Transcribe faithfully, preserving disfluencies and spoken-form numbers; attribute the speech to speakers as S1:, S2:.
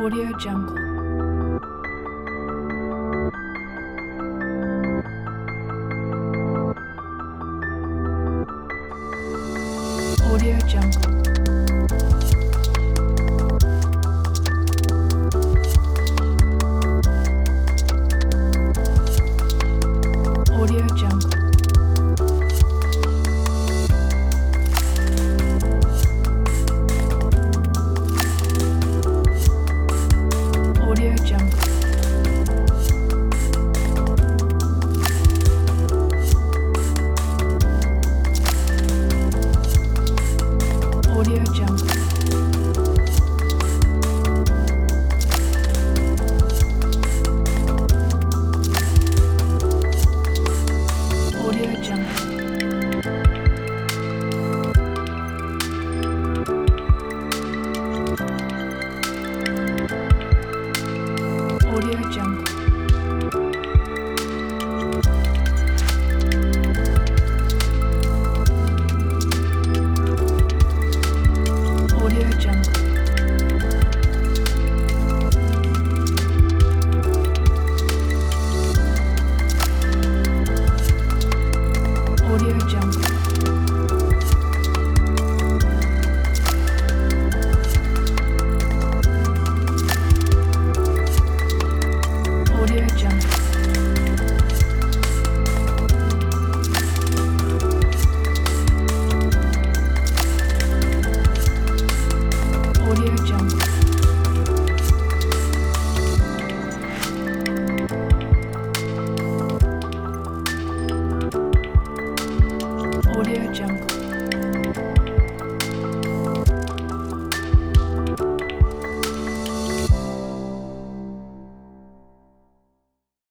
S1: Audio Jungle. Audio Jungle. Audio Jungle. Audio Jungle. Audio Jungle. Audio Jungle. Audio Jungle. Audio Jungle. Audio Jungle. Audio Jungle. Audio Jungle.